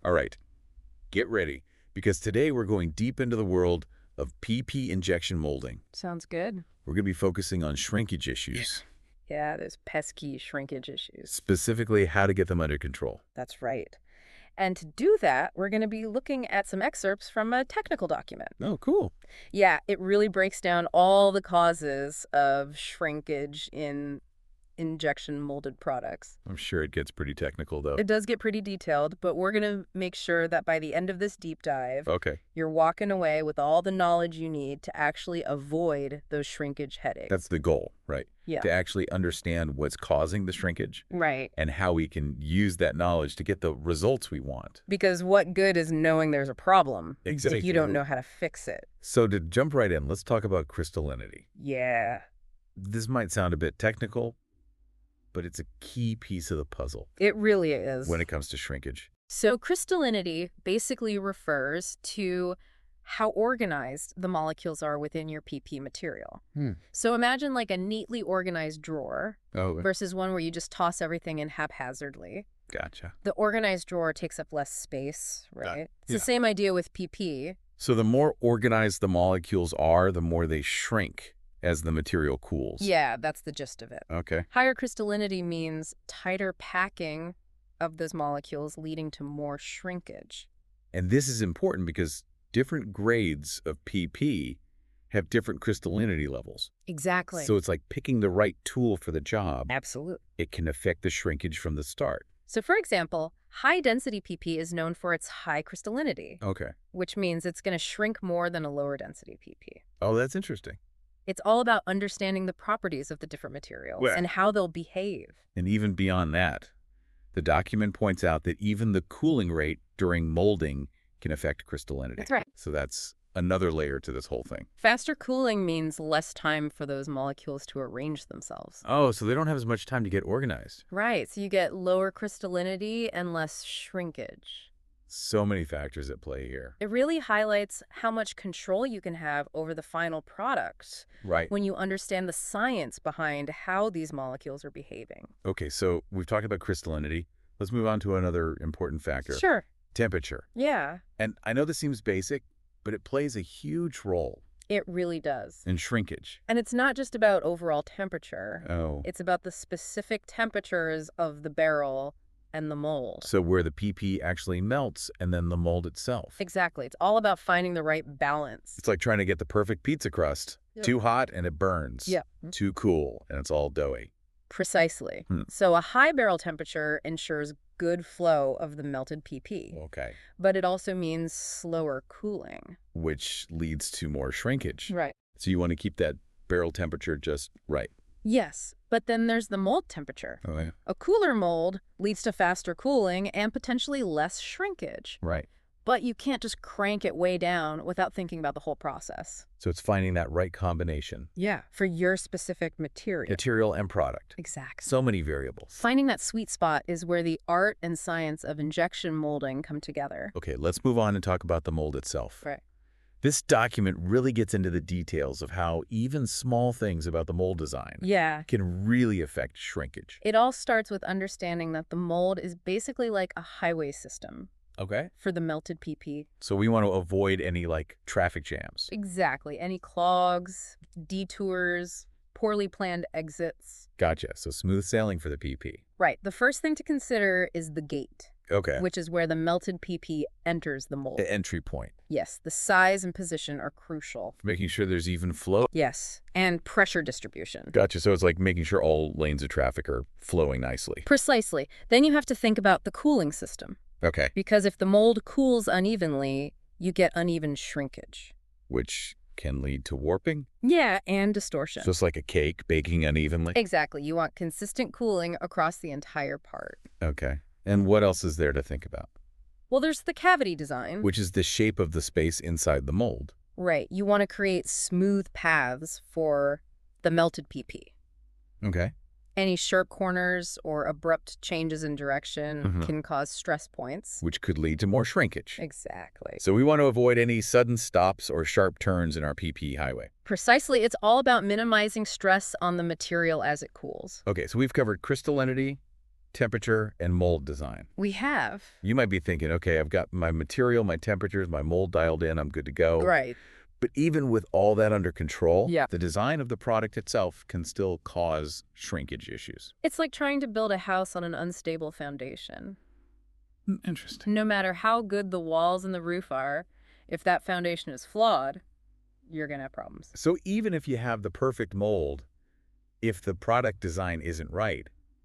All right, get ready, because today we're going deep into the world of PP injection molding. Sounds good. We're going to be focusing on shrinkage issues, Yeah, those pesky shrinkage issues. specifically how to get them under control. That's right. And to do that, we're going to be looking at some excerpts from a technical document. Oh, cool. Yeah, it really breaks down all the causes of shrinkage in injection molded products. I'm sure it gets pretty technical, though. It does get pretty detailed, but we're going to make sure that by the end of this deep dive, Okay. you're walking away with all the knowledge you need to actually avoid those shrinkage headaches. That's the goal, right? Yeah. To actually understand what's causing the shrinkage Right. and how we can use that knowledge to get the results we want. Because what good is knowing there's a problem Exactly. if you don't know how to fix it? So to jump right in, let's talk about crystallinity. Yeah. This might sound a bit technical, but it's a key piece of the puzzle It really is. when it comes to shrinkage. So crystallinity basically refers to how organized the molecules are within your PP material. So imagine like a neatly organized drawer Oh, versus one where you just toss everything in haphazardly. gotcha. The organized drawer takes up less space, right? It's yeah. the same idea with PP. So the more organized the molecules are, the more they shrink as the material cools. Yeah, that's the gist of it. Okay. Higher crystallinity means tighter packing of those molecules, leading to more shrinkage. And this is important because different grades of PP have different crystallinity levels. Exactly. So it's like picking the right tool for the job. Absolutely. It can affect the shrinkage from the start. So for example, high-density PP is known for its high crystallinity, Okay. which means it's going to shrink more than a lower-density PP. Oh, that's interesting. It's all about understanding the properties of the different materials Well- and how they'll behave. And even beyond that, the document points out that even the cooling rate during molding can affect crystallinity. That's right. So that's another layer to this whole thing. Faster cooling means less time for those molecules to arrange themselves. Oh, so they don't have as much time to get organized. Right, so you get lower crystallinity and less shrinkage. So many factors at play here. It really highlights how much control you can have over the final product Right. when you understand the science behind how these molecules are behaving. Okay, so we've talked about crystallinity. Let's move on to another important factor. Sure. Temperature. Yeah, And I know this seems basic, but it plays a huge role it really does. in shrinkage. And it's not just about overall temperature. Oh. It's about the specific temperatures of the barrel and the mold. So where the PP actually melts and then the mold itself. Exactly. It's all about finding the right balance. It's like trying to get the perfect pizza crust. Yeah. Too hot and it burns. Yeah. Too cool and it's all doughy. Precisely. Hmm. So a high barrel temperature ensures good flow of the melted PP, Okay. but it also means slower cooling. Which leads to more shrinkage. Right. So you want to keep that barrel temperature just right. Yes, but then there's the mold temperature. Oh, yeah. A cooler mold leads to faster cooling and potentially less shrinkage. Right. But you can't just crank it way down without thinking about the whole process. So it's finding that right combination. Yeah. For your specific material. Material and product. Exactly. So many variables. Finding that sweet spot is where the art and science of injection molding come together. Okay, let's move on and talk about the mold itself. Right. This document really gets into the details of how even small things about the mold design Yeah. can really affect shrinkage. It all starts with understanding that the mold is basically like a highway system Okay. for the melted PP. So we want to avoid any, like, traffic jams. Exactly. Any clogs, detours, poorly planned exits. Gotcha. So smooth sailing for the PP. Right. The first thing to consider is the gate, Okay. which is where the melted PP enters the mold. The entry point. Yes, the size and position are crucial. Making sure there's even flow. Yes, and pressure distribution. Gotcha. So it's like making sure all lanes of traffic are flowing nicely. Precisely. Then you have to think about the cooling system, Okay. because if the mold cools unevenly, you get uneven shrinkage. Which can lead to warping. Yeah, and distortion. So it's like a cake baking unevenly. Exactly. You want consistent cooling across the entire part. Okay. And what else is there to think about? Well, there's the cavity design. Which is the shape of the space inside the mold. Right. You want to create smooth paths for the melted PP. Okay. Any sharp corners or abrupt changes in direction Mhm. can cause stress points. Which could lead to more shrinkage. Exactly. So we want to avoid any sudden stops or sharp turns in our PP highway. Precisely. It's all about minimizing stress on the material as it cools. Okay, so we've covered crystallinity, temperature, and mold design. We have. You might be thinking, okay, I've got my material, my temperatures, my mold dialed in, I'm good to go. Right. But even with all that under control, Yeah. the design of the product itself can still cause shrinkage issues. It's like trying to build a house on an unstable foundation. Interesting. No matter how good the walls and the roof are, if that foundation is flawed, you're going to have problems. So even if you have the perfect mold, if the product design isn't right,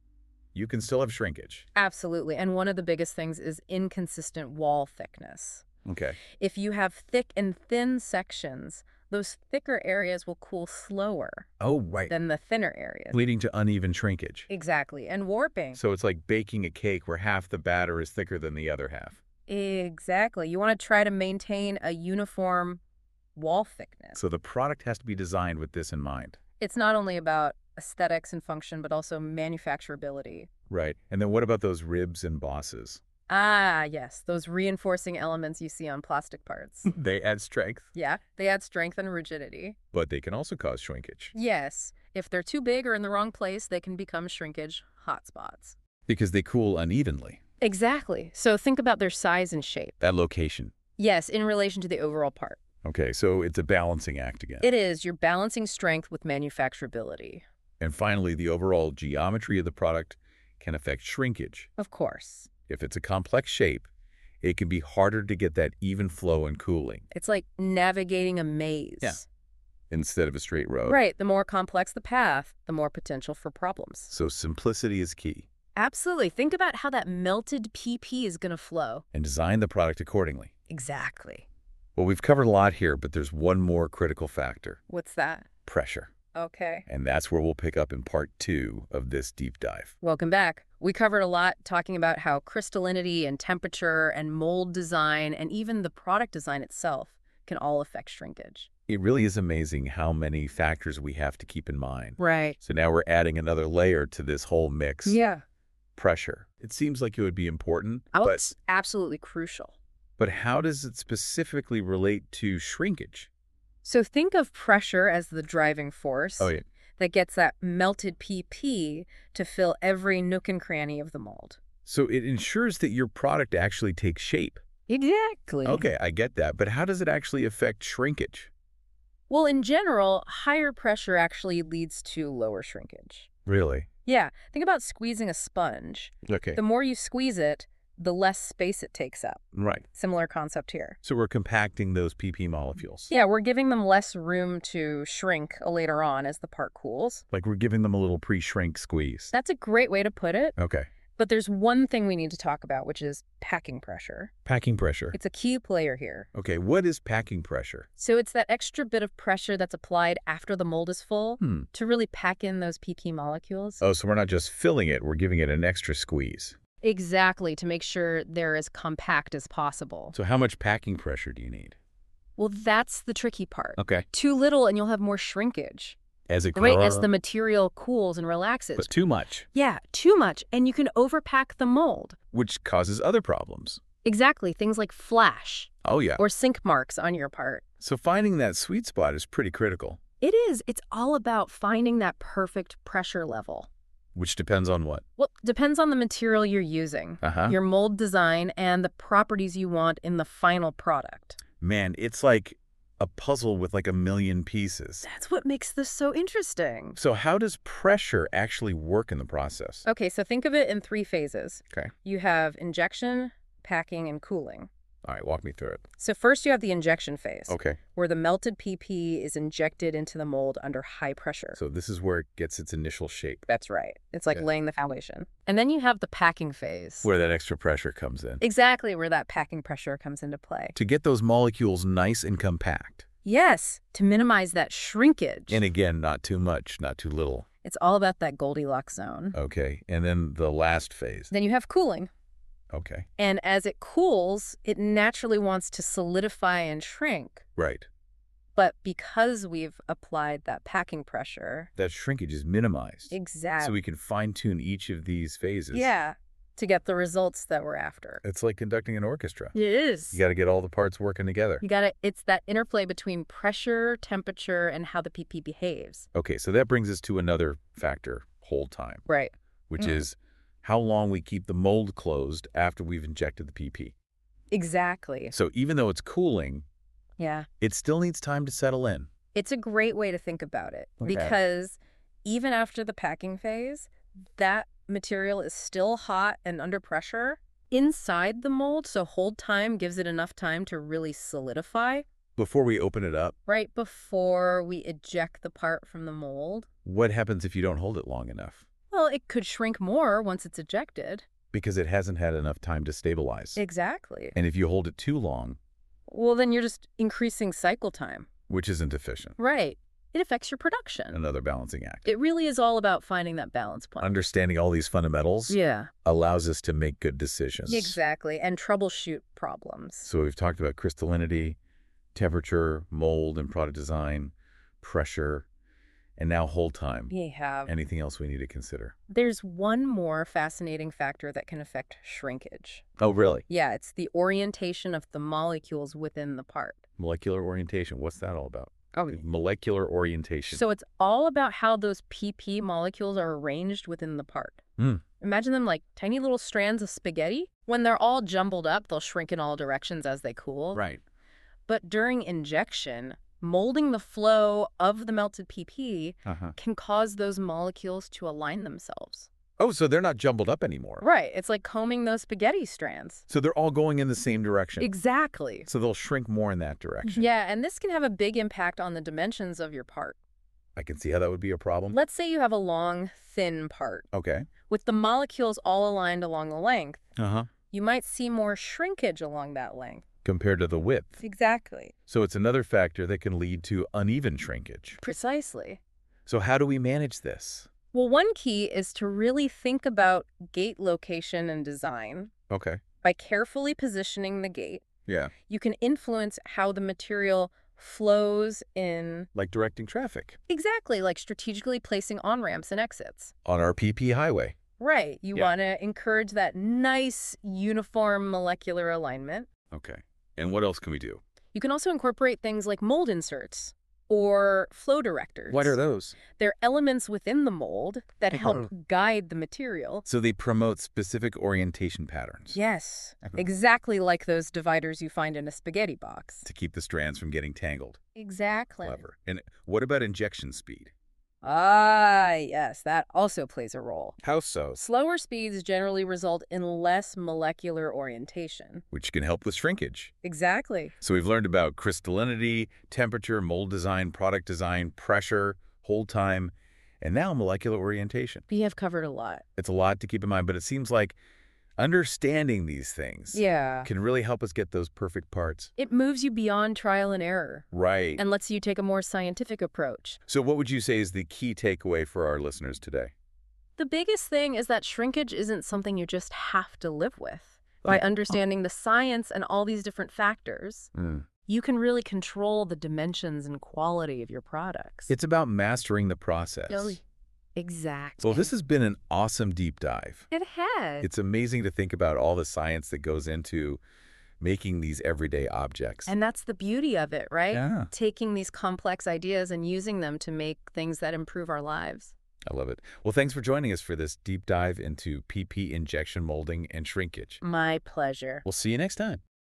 you can still have shrinkage. Absolutely. And one of the biggest things is inconsistent wall thickness. Okay. If you have thick and thin sections, those thicker areas will cool slower Oh, right. than the thinner areas. Leading to uneven shrinkage. Exactly. And warping. So it's like baking a cake where half the batter is thicker than the other half. Exactly. You want to try to maintain a uniform wall thickness. So the product has to be designed with this in mind. It's not only about aesthetics and function, but also manufacturability. Right. And then what about those ribs and bosses? Ah, yes, those reinforcing elements you see on plastic parts. They add strength, Yeah, they add strength and rigidity. but they can also cause shrinkage. Yes, if they're too big or in the wrong place, they can become shrinkage hotspots. Because they cool unevenly. Exactly. So think about their size and shape. That location. Yes, in relation to the overall part. Okay, so it's a balancing act again. It is. You're balancing strength with manufacturability. And finally, the overall geometry of the product can affect shrinkage. Of course. If it's a complex shape, it can be harder to get that even flow and cooling It's like navigating a maze. Yeah. instead of a straight road. Right. The more complex the path, the more potential for problems. So simplicity is key, Absolutely. Think about how that melted PP is going to flow. and design the product accordingly. Exactly. Well, we've covered a lot here, but there's one more critical factor: What's that? pressure. Okay. And that's where we'll pick up in part 2 of this deep dive. Welcome back. We covered a lot talking about how crystallinity and temperature and mold design and even the product design itself can all affect shrinkage. It really is amazing how many factors we have to keep in mind. Right. So now we're adding another layer to this whole mix. Yeah. Pressure. It seems like it would be important, It's absolutely crucial. but how does it specifically relate to shrinkage? So think of pressure as the driving force Oh, yeah. that gets that melted PP to fill every nook and cranny of the mold. So it ensures that your product actually takes shape. Exactly. Okay, I get that. But how does it actually affect shrinkage? Well, in general, higher pressure actually leads to lower shrinkage. Really? Yeah, think about squeezing a sponge. Okay. The more you squeeze it, the less space it takes up. Right. Similar concept here. So we're compacting those PP molecules. Yeah, we're giving them less room to shrink later on as the part cools. Like we're giving them a little pre-shrink squeeze. That's a great way to put it. Okay. But there's one thing we need to talk about, which is packing pressure. Packing pressure. It's a key player here. Okay, what is packing pressure? So it's that extra bit of pressure that's applied after the mold is full to really pack in those PP molecules. Oh, so we're not just filling it, we're giving it an extra squeeze. Exactly, to make sure they're as compact as possible. So how much packing pressure do you need? Well, that's the tricky part. Okay. Too little and you'll have more shrinkage. As it Right, as the material cools and relaxes. But too much, Yeah, too much, and you can overpack the mold. which causes other problems. Exactly, things like flash Oh, yeah. or sink marks on your part. So finding that sweet spot is pretty critical, It is. It's all about finding that perfect pressure level. which depends on what? Well, depends on the material you're using, Uh-huh. your mold design, and the properties you want in the final product. Man, it's like a puzzle with like a million pieces. That's what makes this so interesting. So how does pressure actually work in the process? Okay, so think of it in 3 phases. Okay. You have injection, packing, and cooling. All right, walk me through it. So first you have the injection phase, Okay. where the melted PP is injected into the mold under high pressure. So this is where it gets its initial shape, That's right. It's like Yeah. laying the foundation. And then you have the packing phase. where that extra pressure comes in. Exactly where that packing pressure comes into play. To get those molecules nice and compact. Yes, to minimize that shrinkage. And again, not too much, not too little. It's all about that Goldilocks zone. Okay. And then the last phase. Then you have cooling. Okay. And as it cools, it naturally wants to solidify and shrink. Right. But because we've applied that packing pressure, That shrinkage is minimized. exactly. So we can fine-tune each of these phases. Yeah, to get the results that we're after. It's like conducting an orchestra. It is. You got to get all the parts working together. It's that interplay between pressure, temperature, and how the PP behaves. Okay, so that brings us to another factor, hold time, Right. which is how long we keep the mold closed after we've injected the PP. Exactly. So even though it's cooling, Yeah. it still needs time to settle in. It's a great way to think about it Okay. because even after the packing phase, that material is still hot and under pressure inside the mold, so hold time gives it enough time to really solidify. Before we open it up, Right before we eject the part from the mold. what happens if you don't hold it long enough? Well, it could shrink more once it's ejected. Because it hasn't had enough time to stabilize. Exactly. And if you hold it too long, Well, then you're just increasing cycle time. which isn't efficient, Right. It affects your production. another balancing act. It really is all about finding that balance point. Understanding all these fundamentals Yeah. allows us to make good decisions. Exactly. And troubleshoot problems. So we've talked about crystallinity, temperature, mold and product design, pressure, and now hold time. We have. Anything else we need to consider? There's one more fascinating factor that can affect shrinkage. Oh, really? Yeah, it's the orientation of the molecules within the part. Molecular orientation. What's that all about? Oh, Molecular orientation. so it's all about how those PP molecules are arranged within the part. Imagine them like tiny little strands of spaghetti. When they're all jumbled up, they'll shrink in all directions as they cool. Right. But during injection, molding the flow of the melted PP can cause those molecules to align themselves. Oh, so they're not jumbled up anymore. Right. It's like combing those spaghetti strands. So they're all going in the same direction. Exactly. So they'll shrink more in that direction. Yeah, and this can have a big impact on the dimensions of your part. I can see how that would be a problem. Let's say you have a long, thin part. Okay. With the molecules all aligned along the length, Uh-huh. you might see more shrinkage along that length. Compared to the width. Exactly. So it's another factor that can lead to uneven shrinkage. Precisely. So how do we manage this? Well, one key is to really think about gate location and design. Okay. By carefully positioning the gate, Yeah. you can influence how the material flows in. Like directing traffic Exactly, like strategically placing on-ramps and exits. on our PP highway. Right. You Yeah. want to encourage that nice, uniform molecular alignment. Okay. And what else can we do? You can also incorporate things like mold inserts or flow directors. What are those? They're elements within the mold that help guide the material. So they promote specific orientation patterns. Yes, exactly like those dividers you find in a spaghetti box. To keep the strands from getting tangled. Exactly. Clever. And what about injection speed? Ah, yes, that also plays a role. How so? Slower speeds generally result in less molecular orientation. Which can help with shrinkage. Exactly. So we've learned about crystallinity, temperature, mold design, product design, pressure, hold time, and now molecular orientation. We have covered a lot. It's a lot to keep in mind, but it seems like understanding these things can really help us get those perfect parts. It moves you beyond trial and error. Right. And lets you take a more scientific approach. So what would you say is the key takeaway for our listeners today? The biggest thing is that shrinkage isn't something you just have to live with. By understanding the science and all these different factors, you can really control the dimensions and quality of your products. It's about mastering the process. Exactly. Well, this has been an awesome deep dive. It has. It's amazing to think about all the science that goes into making these everyday objects. And that's the beauty of it, right? Yeah. Taking these complex ideas and using them to make things that improve our lives. I love it. Well, thanks for joining us for this deep dive into PP injection molding and shrinkage. My pleasure. We'll see you next time.